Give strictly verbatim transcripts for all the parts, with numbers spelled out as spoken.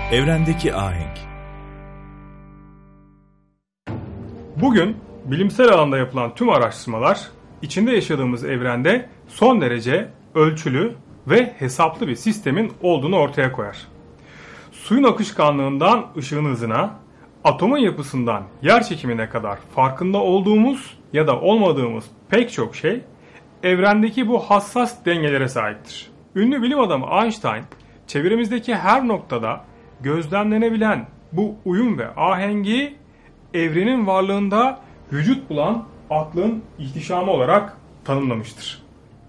Evrendeki ahenk. Bugün bilimsel alanda yapılan tüm araştırmalar içinde yaşadığımız evrende son derece ölçülü ve hesaplı bir sistemin olduğunu ortaya koyar. Suyun akışkanlığından ışığın hızına, atomun yapısından yer çekimine kadar farkında olduğumuz ya da olmadığımız pek çok şey evrendeki bu hassas dengelere sahiptir. Ünlü bilim adamı Einstein, çevremizdeki her noktada gözlemlenebilen bu uyum ve ahengi evrenin varlığında vücut bulan aklın ihtişamı olarak tanımlamıştır.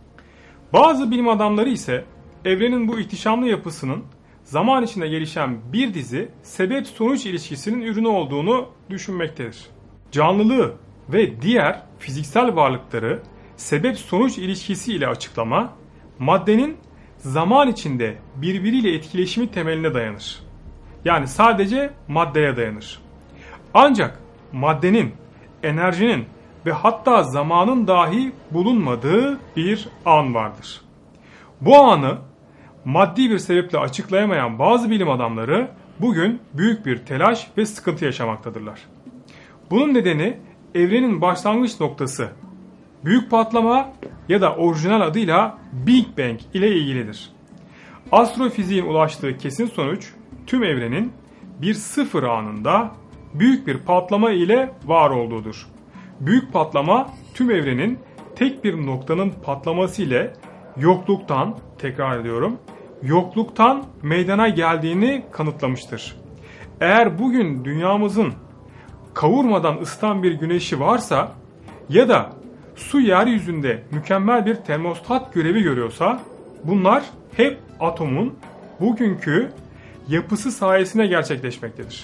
Bazı bilim adamları ise evrenin bu ihtişamlı yapısının zaman içinde gelişen bir dizi sebep-sonuç ilişkisinin ürünü olduğunu düşünmektedir. Canlılığı ve diğer fiziksel varlıkları sebep-sonuç ilişkisi ile açıklama, maddenin zaman içinde birbiriyle etkileşimi temeline dayanır. Yani sadece maddeye dayanır. Ancak maddenin, enerjinin ve hatta zamanın dahi bulunmadığı bir an vardır. Bu anı maddi bir sebeple açıklayamayan bazı bilim adamları bugün büyük bir telaş ve sıkıntı yaşamaktadırlar. Bunun nedeni evrenin başlangıç noktası, büyük patlama ya da orijinal adıyla Big Bang ile ilgilidir. Astrofiziğin ulaştığı kesin sonuç tüm evrenin bir sıfır anında büyük bir patlama ile var olduğudur. Büyük patlama tüm evrenin tek bir noktanın patlaması ile yokluktan, tekrar ediyorum, yokluktan meydana geldiğini kanıtlamıştır. Eğer bugün dünyamızın kavurmadan ısıtan bir güneşi varsa ya da su yeryüzünde mükemmel bir termostat görevi görüyorsa bunlar hep atomun bugünkü yapısı sayesinde gerçekleşmektedir.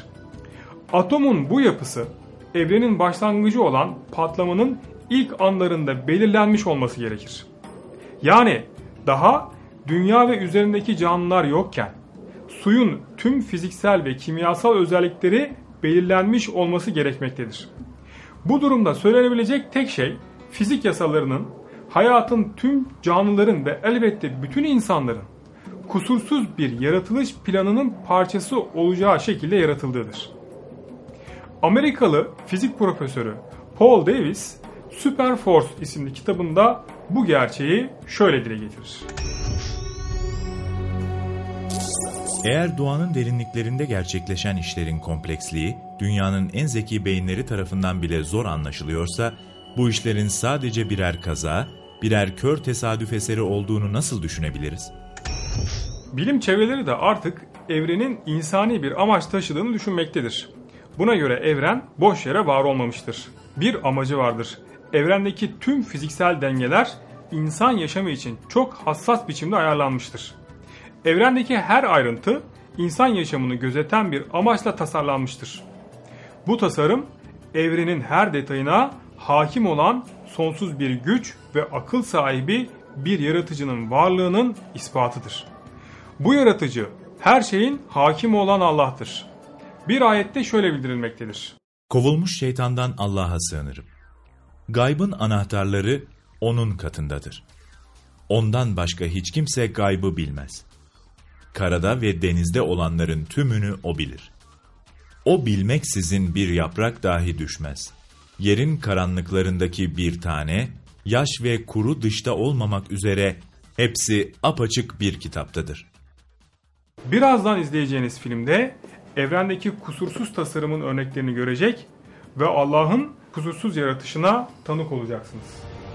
Atomun bu yapısı evrenin başlangıcı olan patlamanın ilk anlarında belirlenmiş olması gerekir. Yani daha dünya ve üzerindeki canlılar yokken suyun tüm fiziksel ve kimyasal özellikleri belirlenmiş olması gerekmektedir. Bu durumda söylenebilecek tek şey fizik yasalarının hayatın tüm canlıların ve elbette bütün insanların kusursuz bir yaratılış planının parçası olacağı şekilde yaratıldığıdır. Amerikalı fizik profesörü Paul Davies, Super Force isimli kitabında bu gerçeği şöyle dile getirir. Eğer doğanın derinliklerinde gerçekleşen işlerin kompleksliği, dünyanın en zeki beyinleri tarafından bile zor anlaşılıyorsa, bu işlerin sadece birer kaza, birer kör tesadüf eseri olduğunu nasıl düşünebiliriz? Bilim çevreleri de artık evrenin insani bir amaç taşıdığını düşünmektedir. Buna göre evren boş yere var olmamıştır. Bir amacı vardır. Evrendeki tüm fiziksel dengeler insan yaşamı için çok hassas biçimde ayarlanmıştır. Evrendeki her ayrıntı insan yaşamını gözeten bir amaçla tasarlanmıştır. Bu tasarım evrenin her detayına hakim olan sonsuz bir güç ve akıl sahibi bir yaratıcının varlığının ispatıdır. Bu yaratıcı her şeyin hakimi olan Allah'tır. Bir ayette şöyle bildirilmektedir. Kovulmuş şeytandan Allah'a sığınırım. Gaybın anahtarları onun katındadır. Ondan başka hiç kimse gaybı bilmez. Karada ve denizde olanların tümünü o bilir. O bilmeksizin bir yaprak dahi düşmez. Yerin karanlıklarındaki bir tane, yaş ve kuru dışta olmamak üzere hepsi apaçık bir kitaptadır. Birazdan izleyeceğiniz filmde evrendeki kusursuz tasarımın örneklerini görecek ve Allah'ın kusursuz yaratışına tanık olacaksınız.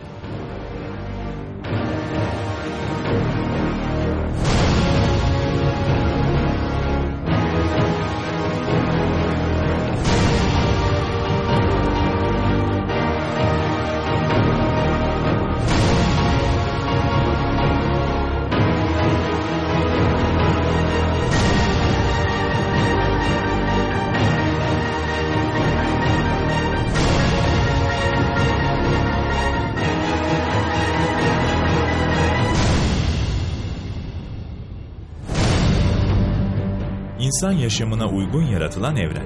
İnsan yaşamına uygun yaratılan evren.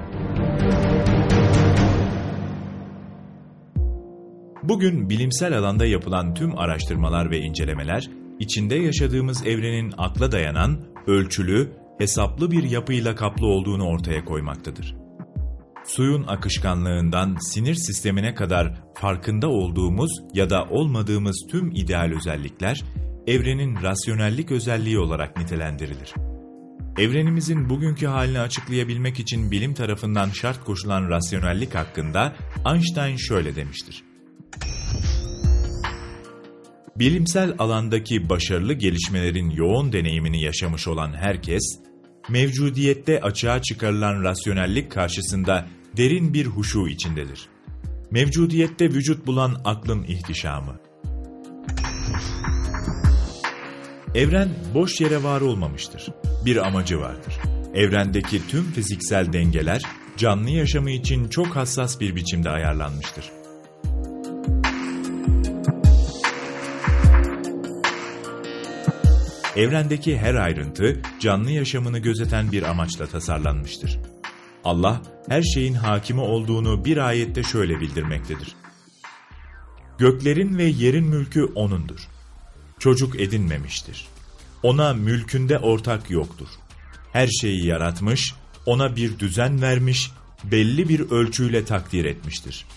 Bugün bilimsel alanda yapılan tüm araştırmalar ve incelemeler, içinde yaşadığımız evrenin akla dayanan, ölçülü, hesaplı bir yapıyla kaplı olduğunu ortaya koymaktadır. Suyun akışkanlığından sinir sistemine kadar farkında olduğumuz ya da olmadığımız tüm ideal özellikler, evrenin rasyonellik özelliği olarak nitelendirilir. Evrenimizin bugünkü halini açıklayabilmek için bilim tarafından şart koşulan rasyonellik hakkında Einstein şöyle demiştir: bilimsel alandaki başarılı gelişmelerin yoğun deneyimini yaşamış olan herkes, mevcudiyette açığa çıkarılan rasyonellik karşısında derin bir huşu içindedir. Mevcudiyette vücut bulan aklın ihtişamı. Evren boş yere var olmamıştır. Bir amacı vardır. Evrendeki tüm fiziksel dengeler, canlı yaşamı için çok hassas bir biçimde ayarlanmıştır. Evrendeki her ayrıntı, canlı yaşamını gözeten bir amaçla tasarlanmıştır. Allah, her şeyin hakimi olduğunu bir ayette şöyle bildirmektedir: göklerin ve yerin mülkü O'nundur. Çocuk edinmemiştir. Ona mülkünde ortak yoktur. Her şeyi yaratmış, ona bir düzen vermiş, belli bir ölçüyle takdir etmiştir.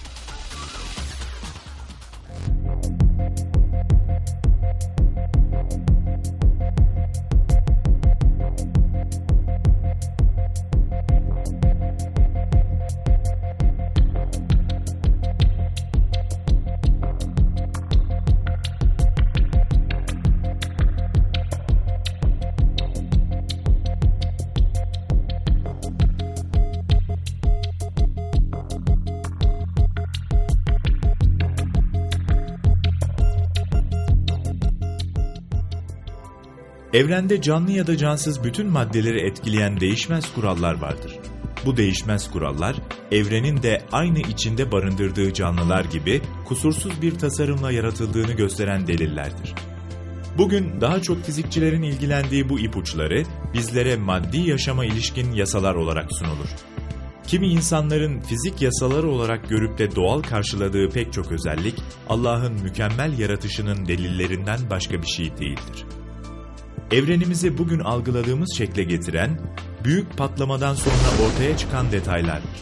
Evrende canlı ya da cansız bütün maddeleri etkileyen değişmez kurallar vardır. Bu değişmez kurallar, evrenin de aynı içinde barındırdığı canlılar gibi kusursuz bir tasarımla yaratıldığını gösteren delillerdir. Bugün daha çok fizikçilerin ilgilendiği bu ipuçları bizlere maddi yaşama ilişkin yasalar olarak sunulur. Kimi insanların fizik yasaları olarak görüp de doğal karşıladığı pek çok özellik, Allah'ın mükemmel yaratışının delillerinden başka bir şey değildir. Evrenimizi bugün algıladığımız şekle getiren, büyük patlamadan sonra ortaya çıkan detaylardır.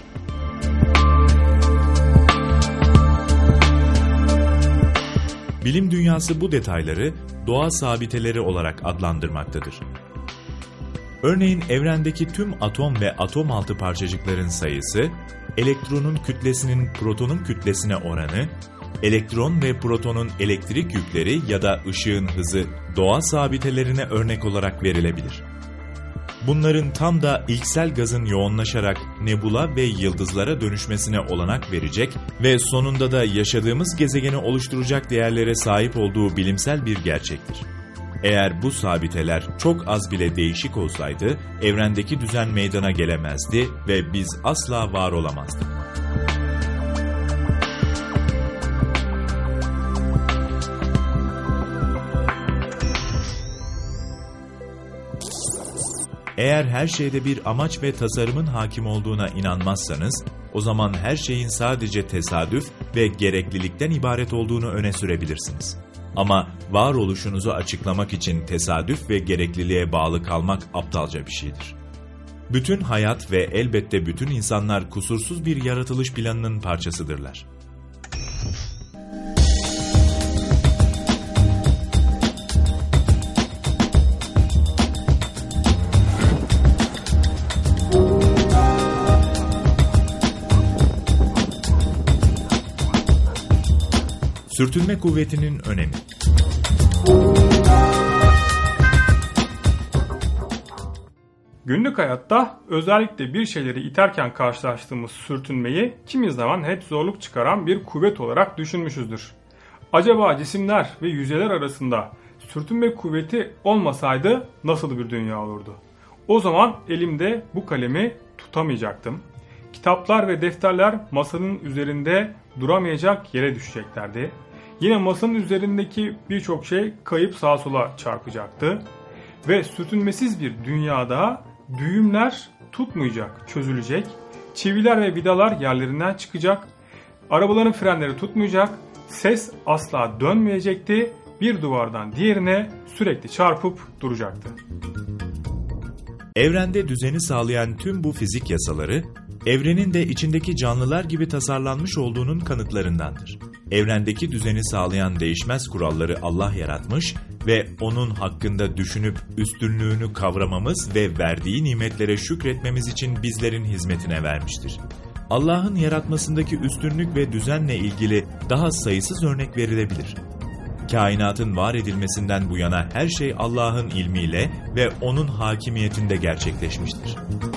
Bilim dünyası bu detayları doğa sabiteleri olarak adlandırmaktadır. Örneğin evrendeki tüm atom ve atom altı parçacıkların sayısı, elektronun kütlesinin protonun kütlesine oranı, elektron ve protonun elektrik yükleri ya da ışığın hızı doğa sabitelerine örnek olarak verilebilir. Bunların tam da ilksel gazın yoğunlaşarak nebula ve yıldızlara dönüşmesine olanak verecek ve sonunda da yaşadığımız gezegeni oluşturacak değerlere sahip olduğu bilimsel bir gerçektir. Eğer bu sabiteler çok az bile değişik olsaydı, evrendeki düzen meydana gelemezdi ve biz asla var olamazdık. Eğer her şeyde bir amaç ve tasarımın hakim olduğuna inanmazsanız, o zaman her şeyin sadece tesadüf ve gereklilikten ibaret olduğunu öne sürebilirsiniz. Ama varoluşunuzu açıklamak için tesadüf ve gerekliliğe bağlı kalmak aptalca bir şeydir. Bütün hayat ve elbette bütün insanlar kusursuz bir yaratılış planının parçasıdırlar. Sürtünme kuvvetinin önemi. Günlük hayatta özellikle bir şeyleri iterken karşılaştığımız sürtünmeyi kimi zaman hep zorluk çıkaran bir kuvvet olarak düşünmüşüzdür. Acaba cisimler ve yüzeyler arasında sürtünme kuvveti olmasaydı nasıl bir dünya olurdu? O zaman elimde bu kalemi tutamayacaktım. Kitaplar ve defterler masanın üzerinde duramayacak yere düşeceklerdi. Yine masanın üzerindeki birçok şey kayıp sağa sola çarpacaktı. Ve sürtünmesiz bir dünyada düğümler tutmayacak, çözülecek. Çiviler ve vidalar yerlerinden çıkacak. Arabaların frenleri tutmayacak. Ses asla dönmeyecekti. Bir duvardan diğerine sürekli çarpıp duracaktı. Evrende düzeni sağlayan tüm bu fizik yasaları, evrenin de içindeki canlılar gibi tasarlanmış olduğunun kanıtlarındandır. Evrendeki düzeni sağlayan değişmez kuralları Allah yaratmış ve onun hakkında düşünüp üstünlüğünü kavramamız ve verdiği nimetlere şükretmemiz için bizlerin hizmetine vermiştir. Allah'ın yaratmasındaki üstünlük ve düzenle ilgili daha sayısız örnek verilebilir. Kainatın var edilmesinden bu yana her şey Allah'ın ilmiyle ve O'nun hakimiyetinde gerçekleşmiştir.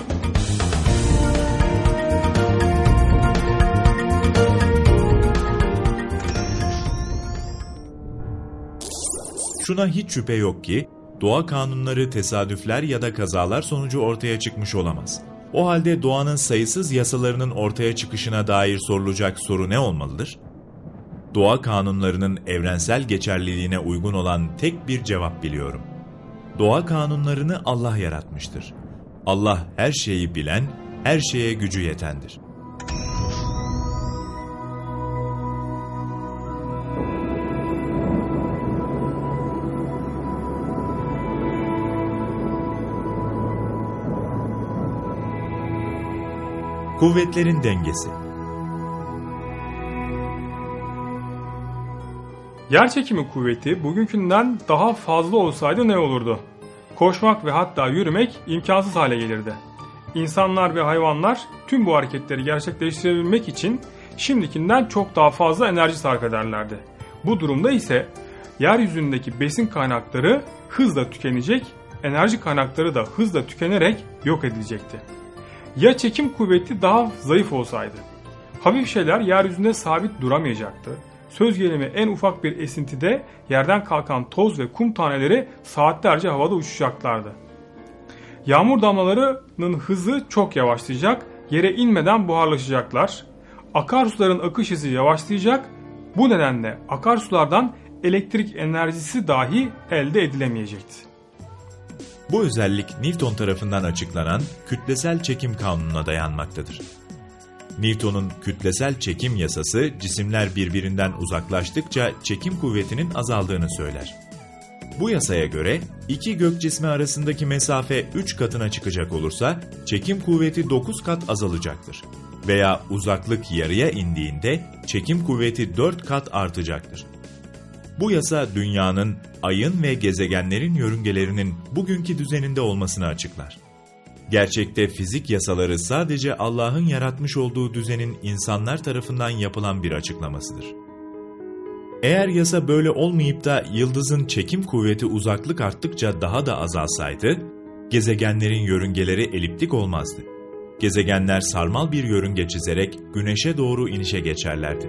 Şuna hiç şüphe yok ki, doğa kanunları tesadüfler ya da kazalar sonucu ortaya çıkmış olamaz. O halde doğanın sayısız yasalarının ortaya çıkışına dair sorulacak soru ne olmalıdır? Doğa kanunlarının evrensel geçerliliğine uygun olan tek bir cevap biliyorum. Doğa kanunlarını Allah yaratmıştır. Allah her şeyi bilen, her şeye gücü yetendir. Kuvvetlerin dengesi. Yerçekimi kuvveti bugünkünden daha fazla olsaydı ne olurdu? Koşmak ve hatta yürümek imkansız hale gelirdi. İnsanlar ve hayvanlar tüm bu hareketleri gerçekleştirebilmek için şimdikinden çok daha fazla enerji sarf ederlerdi. Bu durumda ise yeryüzündeki besin kaynakları hızla tükenecek, enerji kaynakları da hızla tükenerek yok edilecekti. Ya çekim kuvveti daha zayıf olsaydı? Hafif şeyler yeryüzünde sabit duramayacaktı. Söz gelimi en ufak bir esintide yerden kalkan toz ve kum taneleri saatlerce havada uçuşacaklardı. Yağmur damlalarının hızı çok yavaşlayacak, yere inmeden buharlaşacaklar. Akarsuların akış hızı yavaşlayacak, bu nedenle akarsulardan elektrik enerjisi dahi elde edilemeyecekti. Bu özellik Newton tarafından açıklanan kütlesel çekim kanununa dayanmaktadır. Newton'un kütlesel çekim yasası cisimler birbirinden uzaklaştıkça çekim kuvvetinin azaldığını söyler. Bu yasaya göre iki gök cismi arasındaki mesafe üç katına çıkacak olursa çekim kuvveti dokuz kat azalacaktır. Veya uzaklık yarıya indiğinde çekim kuvveti dört kat artacaktır. Bu yasa dünyanın, ayın ve gezegenlerin yörüngelerinin bugünkü düzeninde olmasını açıklar. Gerçekte fizik yasaları sadece Allah'ın yaratmış olduğu düzenin insanlar tarafından yapılan bir açıklamasıdır. Eğer yasa böyle olmayıp da yıldızın çekim kuvveti uzaklık arttıkça daha da azalsaydı, gezegenlerin yörüngeleri eliptik olmazdı. Gezegenler sarmal bir yörünge çizerek güneşe doğru inişe geçerlerdi.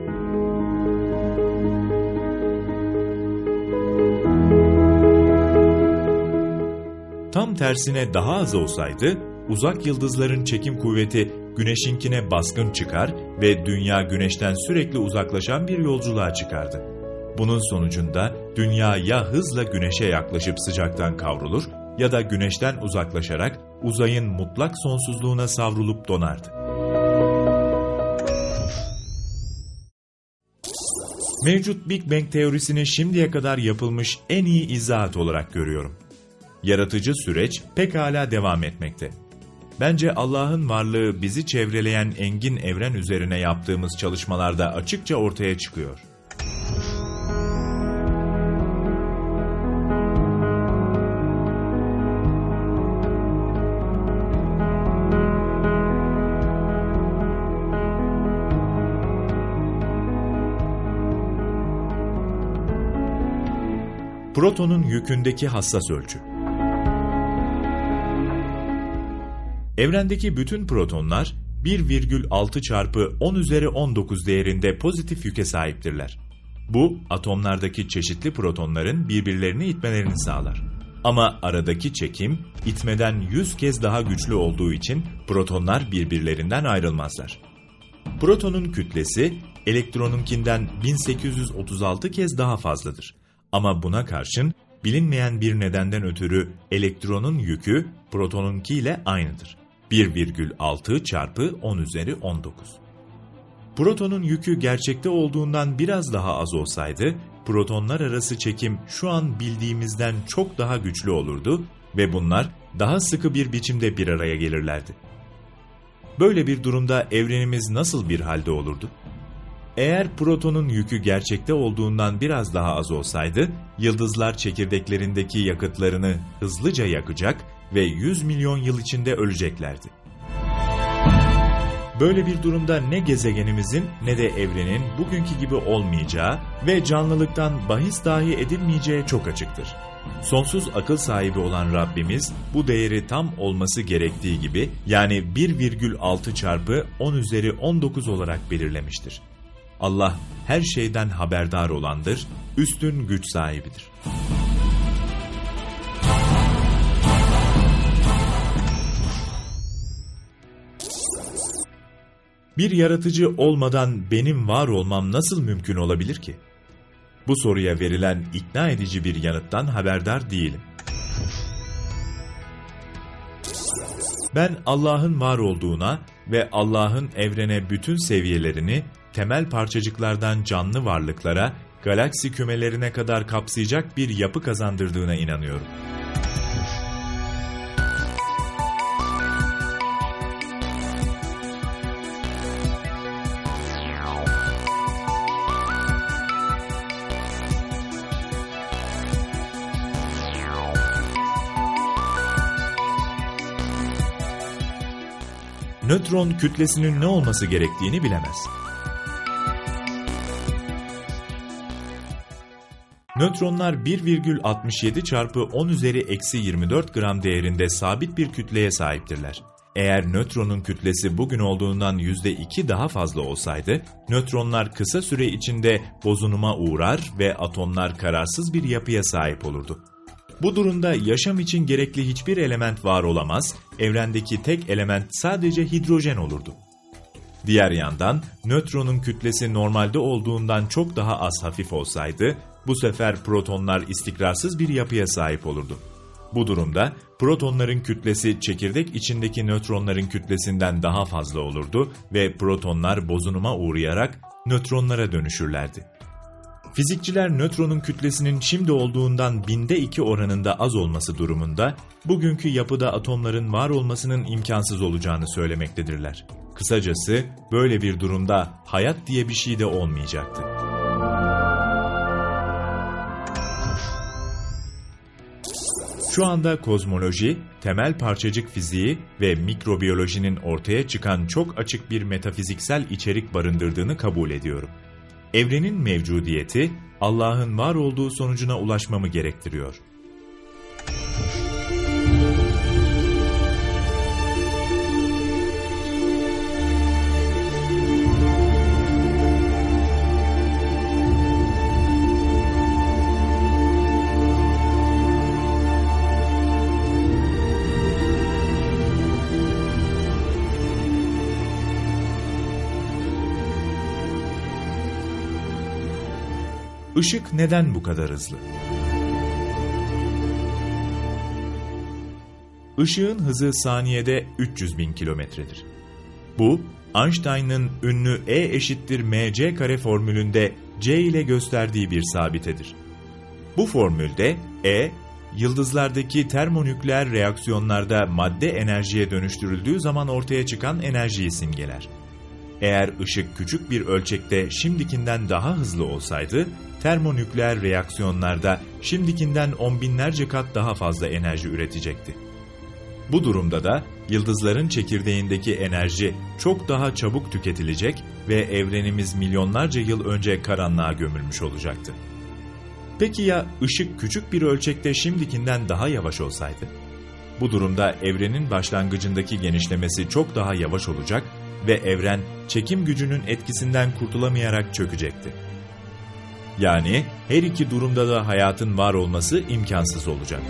Tam tersine daha az olsaydı, uzak yıldızların çekim kuvveti güneşinkine baskın çıkar ve dünya güneşten sürekli uzaklaşan bir yolculuğa çıkardı. Bunun sonucunda dünya ya hızla güneşe yaklaşıp sıcaktan kavrulur ya da güneşten uzaklaşarak uzayın mutlak sonsuzluğuna savrulup donardı. Mevcut Big Bang teorisini şimdiye kadar yapılmış en iyi izahat olarak görüyorum. Yaratıcı süreç pekala devam etmekte. Bence Allah'ın varlığı bizi çevreleyen engin evren üzerine yaptığımız çalışmalarda açıkça ortaya çıkıyor. Protonun yükündeki hassas ölçü. Evrendeki bütün protonlar bir virgül altı çarpı on üzeri on dokuz değerinde pozitif yüke sahiptirler. Bu, atomlardaki çeşitli protonların birbirlerini itmelerini sağlar. Ama aradaki çekim, itmeden yüz kez daha güçlü olduğu için protonlar birbirlerinden ayrılmazlar. Protonun kütlesi, elektronunkinden bin sekiz yüz otuz altı kez daha fazladır. Ama buna karşın, bilinmeyen bir nedenden ötürü elektronun yükü protonunkiyle aynıdır. bir virgül altı çarpı on üzeri on dokuz. Protonun yükü gerçekte olduğundan biraz daha az olsaydı, protonlar arası çekim şu an bildiğimizden çok daha güçlü olurdu ve bunlar daha sıkı bir biçimde bir araya gelirlerdi. Böyle bir durumda evrenimiz nasıl bir halde olurdu? Eğer protonun yükü gerçekte olduğundan biraz daha az olsaydı, yıldızlar çekirdeklerindeki yakıtlarını hızlıca yakacak ve yüz milyon yıl içinde öleceklerdi. Böyle bir durumda ne gezegenimizin ne de evrenin bugünkü gibi olmayacağı ve canlılıktan bahis dahi edilmeyeceği çok açıktır. Sonsuz akıl sahibi olan Rabbimiz bu değeri tam olması gerektiği gibi, yani bir virgül altı çarpı on üzeri on dokuz olarak belirlemiştir. Allah her şeyden haberdar olandır, üstün güç sahibidir. Bir yaratıcı olmadan benim var olmam nasıl mümkün olabilir ki? Bu soruya verilen ikna edici bir yanıttan haberdar değilim. Ben Allah'ın var olduğuna ve Allah'ın evrene bütün seviyelerini, temel parçacıklardan canlı varlıklara, galaksi kümelerine kadar kapsayacak bir yapı kazandırdığına inanıyorum. Nötron kütlesinin ne olması gerektiğini bilemez. Nötronlar bir virgül altmış yedi çarpı on üzeri eksi yirmi dört gram değerinde sabit bir kütleye sahiptirler. Eğer nötronun kütlesi bugün olduğundan yüzde iki daha fazla olsaydı, nötronlar kısa süre içinde bozunuma uğrar ve atomlar kararsız bir yapıya sahip olurdu. Bu durumda yaşam için gerekli hiçbir element var olamaz, evrendeki tek element sadece hidrojen olurdu. Diğer yandan, nötronun kütlesi normalde olduğundan çok daha az hafif olsaydı, bu sefer protonlar istikrarsız bir yapıya sahip olurdu. Bu durumda, protonların kütlesi çekirdek içindeki nötronların kütlesinden daha fazla olurdu ve protonlar bozunuma uğrayarak nötronlara dönüşürlerdi. Fizikçiler nötronun kütlesinin şimdi olduğundan binde iki oranında az olması durumunda, bugünkü yapıda atomların var olmasının imkansız olacağını söylemektedirler. Kısacası böyle bir durumda hayat diye bir şey de olmayacaktı. Şu anda kozmoloji, temel parçacık fiziği ve mikrobiyolojinin ortaya çıkan çok açık bir metafiziksel içerik barındırdığını kabul ediyorum. Evrenin mevcudiyeti, Allah'ın var olduğu sonucuna ulaşmamı gerektiriyor. Işık neden bu kadar hızlı? Işığın hızı saniyede üç yüz bin kilometredir. Bu, Einstein'ın ünlü E eşittir mc kare formülünde C ile gösterdiği bir sabitedir. Bu formülde E, yıldızlardaki termonükleer reaksiyonlarda madde enerjiye dönüştürüldüğü zaman ortaya çıkan enerjiyi simgeler. Eğer ışık küçük bir ölçekte şimdikinden daha hızlı olsaydı, termonükleer reaksiyonlarda şimdikinden on binlerce kat daha fazla enerji üretecekti. Bu durumda da yıldızların çekirdeğindeki enerji çok daha çabuk tüketilecek ve evrenimiz milyonlarca yıl önce karanlığa gömülmüş olacaktı. Peki ya ışık küçük bir ölçekte şimdikinden daha yavaş olsaydı? Bu durumda evrenin başlangıcındaki genişlemesi çok daha yavaş olacak ve evren çekim gücünün etkisinden kurtulamayarak çökecekti. Yani her iki durumda da hayatın var olması imkansız olacaktı.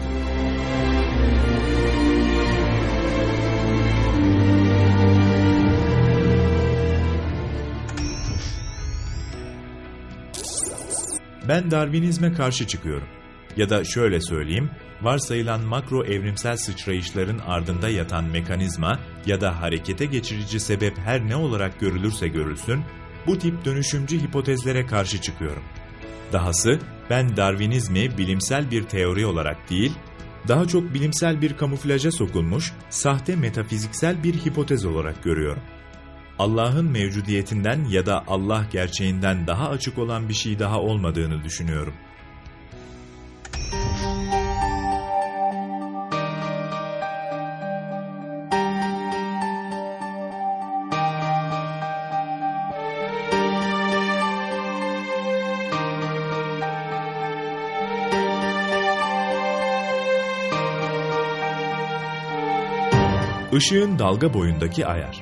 Ben Darwinizme karşı çıkıyorum. Ya da şöyle söyleyeyim, varsayılan makro evrimsel sıçrayışların ardında yatan mekanizma ya da harekete geçirici sebep her ne olarak görülürse görülsün, bu tip dönüşümcü hipotezlere karşı çıkıyorum. Dahası ben Darwinizmi bilimsel bir teori olarak değil, daha çok bilimsel bir kamuflaja sokulmuş, sahte metafiziksel bir hipotez olarak görüyorum. Allah'ın mevcudiyetinden ya da Allah gerçeğinden daha açık olan bir şey daha olmadığını düşünüyorum. Işığın dalga boyundaki ayar.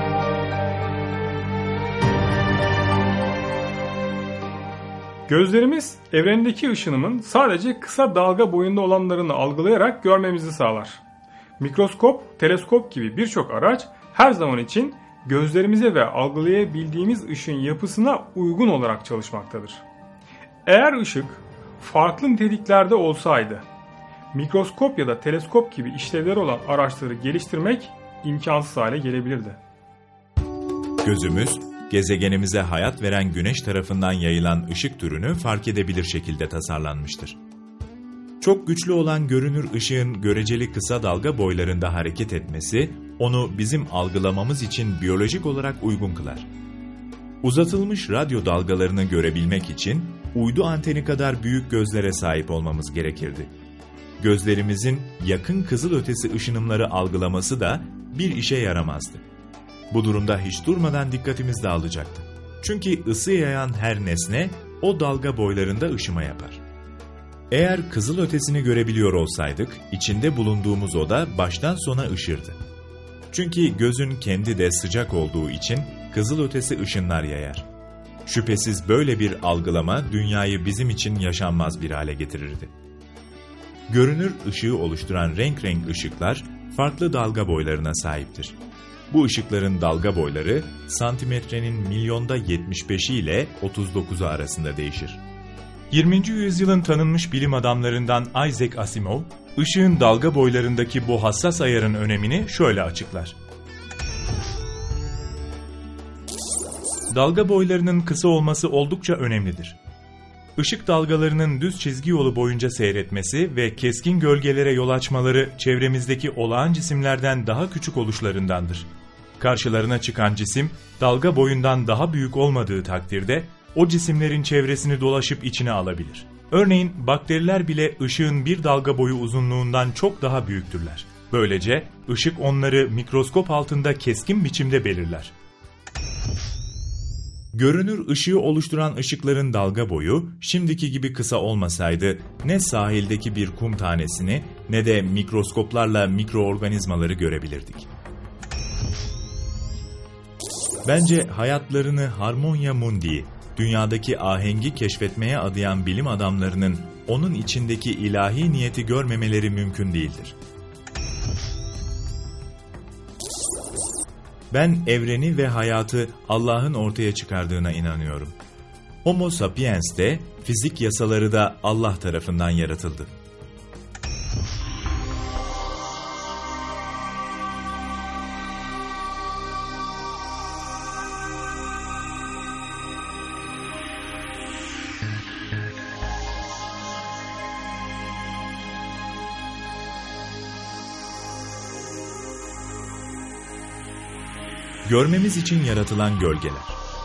Gözlerimiz evrendeki ışınımın sadece kısa dalga boyunda olanlarını algılayarak görmemizi sağlar. Mikroskop, teleskop gibi birçok araç her zaman için gözlerimize ve algılayabildiğimiz ışığın yapısına uygun olarak çalışmaktadır. Eğer ışık farklı niteliklerde olsaydı, mikroskop ya da teleskop gibi işlevleri olan araçları geliştirmek imkansız hale gelebilirdi. Gözümüz, gezegenimize hayat veren güneş tarafından yayılan ışık türünü fark edebilir şekilde tasarlanmıştır. Çok güçlü olan görünür ışığın göreceli kısa dalga boylarında hareket etmesi, onu bizim algılamamız için biyolojik olarak uygun kılar. Uzatılmış radyo dalgalarını görebilmek için uydu anteni kadar büyük gözlere sahip olmamız gerekirdi. Gözlerimizin yakın kızılötesi ışınımları algılaması da bir işe yaramazdı. Bu durumda hiç durmadan dikkatimiz dağılacaktı. Çünkü ısı yayan her nesne o dalga boylarında ışıma yapar. Eğer kızılötesini görebiliyor olsaydık, içinde bulunduğumuz oda baştan sona ışırdı. Çünkü gözün kendi de sıcak olduğu için kızılötesi ışınlar yayar. Şüphesiz böyle bir algılama dünyayı bizim için yaşanmaz bir hale getirirdi. Görünür ışığı oluşturan renk renk ışıklar farklı dalga boylarına sahiptir. Bu ışıkların dalga boyları santimetrenin milyonda yetmiş beşi ile otuz dokuzu arasında değişir. yirminci yüzyılın tanınmış bilim adamlarından Isaac Asimov, ışığın dalga boylarındaki bu hassas ayarın önemini şöyle açıklar. Dalga boylarının kısa olması oldukça önemlidir. Işık dalgalarının düz çizgi yolu boyunca seyretmesi ve keskin gölgelere yol açmaları çevremizdeki olağan cisimlerden daha küçük oluşlarındandır. Karşılarına çıkan cisim dalga boyundan daha büyük olmadığı takdirde o cisimlerin çevresini dolaşıp içine alabilir. Örneğin bakteriler bile ışığın bir dalga boyu uzunluğundan çok daha büyüktürler. Böylece ışık onları mikroskop altında keskin biçimde belirler. Görünür ışığı oluşturan ışıkların dalga boyu şimdiki gibi kısa olmasaydı ne sahildeki bir kum tanesini ne de mikroskoplarla mikroorganizmaları görebilirdik. Bence hayatlarını Harmonia Mundi'yi, dünyadaki ahengi keşfetmeye adayan bilim adamlarının onun içindeki ilahi niyeti görmemeleri mümkün değildir. Ben evreni ve hayatı Allah'ın ortaya çıkardığına inanıyorum. Homo sapiens de, fizik yasaları da Allah tarafından yaratıldı. Görmemiz için yaratılan gölgeler.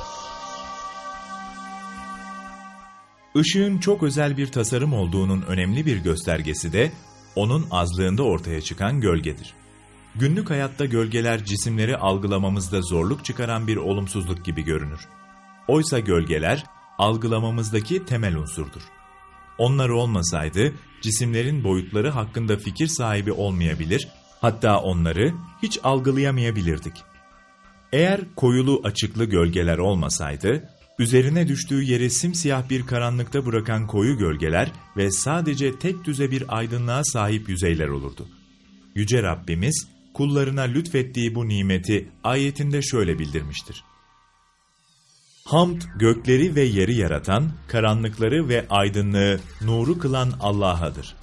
Işığın çok özel bir tasarım olduğunun önemli bir göstergesi de onun azlığında ortaya çıkan gölgedir. Günlük hayatta gölgeler cisimleri algılamamızda zorluk çıkaran bir olumsuzluk gibi görünür. Oysa gölgeler algılamamızdaki temel unsurdur. Onlar olmasaydı cisimlerin boyutları hakkında fikir sahibi olmayabilir, hatta onları hiç algılayamayabilirdik. Eğer koyulu açıklı gölgeler olmasaydı, üzerine düştüğü yeri simsiyah bir karanlıkta bırakan koyu gölgeler ve sadece tek düze bir aydınlığa sahip yüzeyler olurdu. Yüce Rabbimiz, kullarına lütfettiği bu nimeti ayetinde şöyle bildirmiştir. Hamd, gökleri ve yeri yaratan, karanlıkları ve aydınlığı nuru kılan Allah'adır.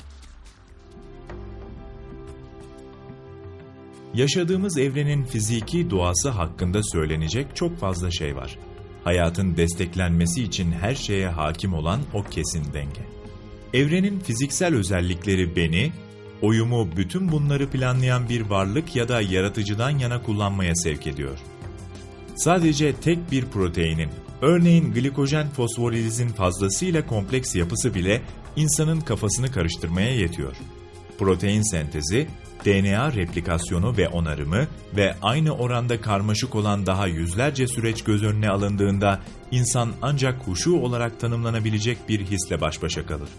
Yaşadığımız evrenin fiziki doğası hakkında söylenecek çok fazla şey var. Hayatın desteklenmesi için her şeye hakim olan o kesin denge. Evrenin fiziksel özellikleri beni, oyumu bütün bunları planlayan bir varlık ya da yaratıcıdan yana kullanmaya sevk ediyor. Sadece tek bir proteinin, örneğin glikojen fosforilizin fazlasıyla kompleks yapısı bile insanın kafasını karıştırmaya yetiyor. Protein sentezi, D N A replikasyonu ve onarımı ve aynı oranda karmaşık olan daha yüzlerce süreç göz önüne alındığında insan ancak huşu olarak tanımlanabilecek bir hisle baş başa kalır.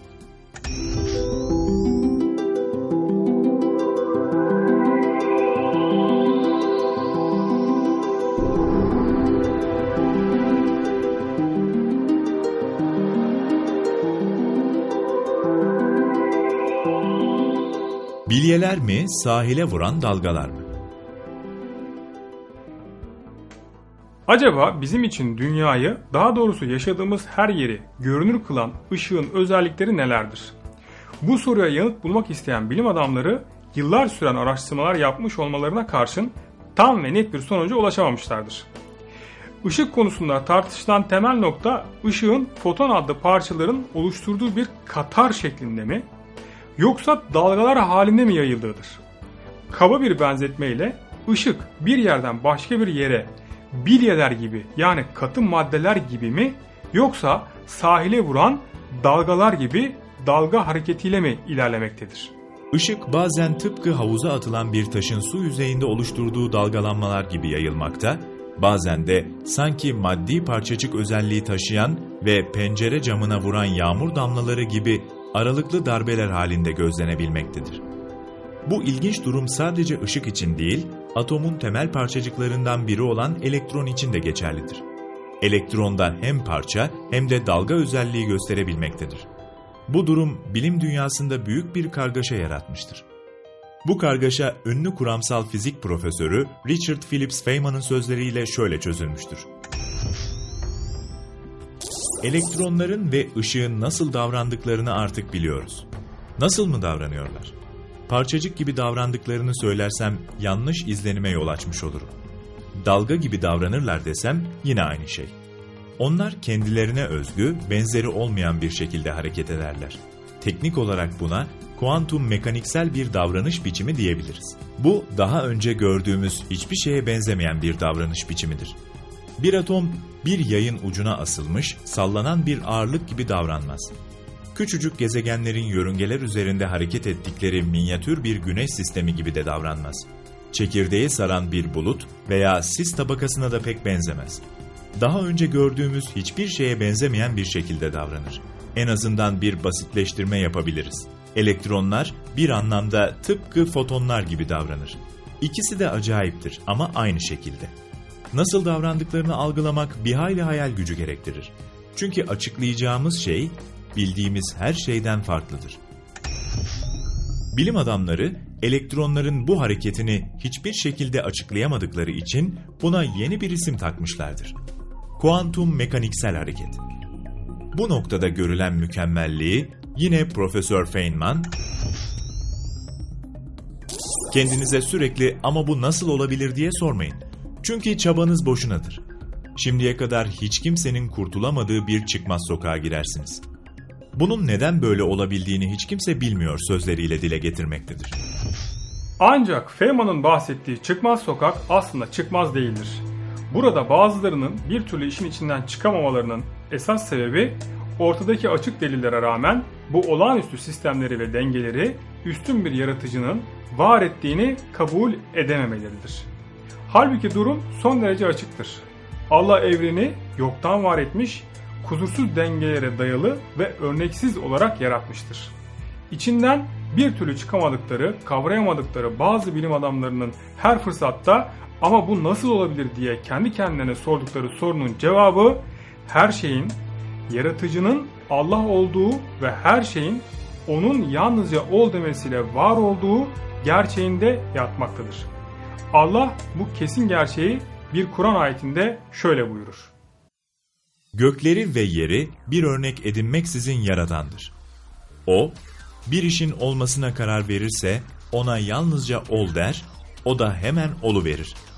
Bilyeler mi, sahile vuran dalgalar mı? Acaba bizim için dünyayı, daha doğrusu yaşadığımız her yeri görünür kılan ışığın özellikleri nelerdir? Bu soruya yanıt bulmak isteyen bilim adamları yıllar süren araştırmalar yapmış olmalarına karşın tam ve net bir sonuca ulaşamamışlardır. Işık konusunda tartışılan temel nokta ışığın foton adlı parçaların oluşturduğu bir katar şeklinde mi, yoksa dalgalar halinde mi yayıldığıdır? Kaba bir benzetmeyle ışık bir yerden başka bir yere bilyeler gibi yani katı maddeler gibi mi, yoksa sahile vuran dalgalar gibi dalga hareketiyle mi ilerlemektedir? Işık bazen tıpkı havuza atılan bir taşın su yüzeyinde oluşturduğu dalgalanmalar gibi yayılmakta, bazen de sanki maddi parçacık özelliği taşıyan ve pencere camına vuran yağmur damlaları gibi aralıklı darbeler halinde gözlenebilmektedir. Bu ilginç durum sadece ışık için değil, atomun temel parçacıklarından biri olan elektron için de geçerlidir. Elektronda hem parça hem de dalga özelliği gösterebilmektedir. Bu durum bilim dünyasında büyük bir kargaşa yaratmıştır. Bu kargaşa ünlü kuramsal fizik profesörü Richard Phillips Feynman'ın sözleriyle şöyle çözülmüştür. Elektronların ve ışığın nasıl davrandıklarını artık biliyoruz. Nasıl mı davranıyorlar? Parçacık gibi davrandıklarını söylersem yanlış izlenime yol açmış olurum. Dalga gibi davranırlar desem yine aynı şey. Onlar kendilerine özgü, benzeri olmayan bir şekilde hareket ederler. Teknik olarak buna kuantum mekaniksel bir davranış biçimi diyebiliriz. Bu daha önce gördüğümüz hiçbir şeye benzemeyen bir davranış biçimidir. Bir atom bir yayın ucuna asılmış, sallanan bir ağırlık gibi davranmaz. Küçücük gezegenlerin yörüngeler üzerinde hareket ettikleri minyatür bir güneş sistemi gibi de davranmaz. Çekirdeği saran bir bulut veya sis tabakasına da pek benzemez. Daha önce gördüğümüz hiçbir şeye benzemeyen bir şekilde davranır. En azından bir basitleştirme yapabiliriz. Elektronlar bir anlamda tıpkı fotonlar gibi davranır. İkisi de acayiptir ama aynı şekilde. Nasıl davrandıklarını algılamak bir hayli hayal gücü gerektirir. Çünkü açıklayacağımız şey bildiğimiz her şeyden farklıdır. Bilim adamları elektronların bu hareketini hiçbir şekilde açıklayamadıkları için buna yeni bir isim takmışlardır. Kuantum mekaniksel hareket. Bu noktada görülen mükemmelliği yine Profesör Feynman, kendinize sürekli ama bu nasıl olabilir diye sormayın. Çünkü çabanız boşunadır. Şimdiye kadar hiç kimsenin kurtulamadığı bir çıkmaz sokağa girersiniz. Bunun neden böyle olabildiğini hiç kimse bilmiyor sözleriyle dile getirmektedir. Ancak Feynman'ın bahsettiği çıkmaz sokak aslında çıkmaz değildir. Burada bazılarının bir türlü işin içinden çıkamamalarının esas sebebi ortadaki açık delillere rağmen bu olağanüstü sistemleri ve dengeleri üstün bir yaratıcının var ettiğini kabul edememeleridir. Halbuki durum son derece açıktır. Allah evreni yoktan var etmiş, kusursuz dengelere dayalı ve örneksiz olarak yaratmıştır. İçinden bir türlü çıkamadıkları, kavrayamadıkları bazı bilim adamlarının her fırsatta ama bu nasıl olabilir diye kendi kendilerine sordukları sorunun cevabı her şeyin yaratıcının Allah olduğu ve her şeyin onun yalnızca ol demesiyle var olduğu gerçeğinde yatmaktadır. Allah bu kesin gerçeği bir Kur'an ayetinde şöyle buyurur. Gökleri ve yeri bir örnek edinmeksizin yaradandır. O, bir işin olmasına karar verirse ona yalnızca ol der, o da hemen oluverir.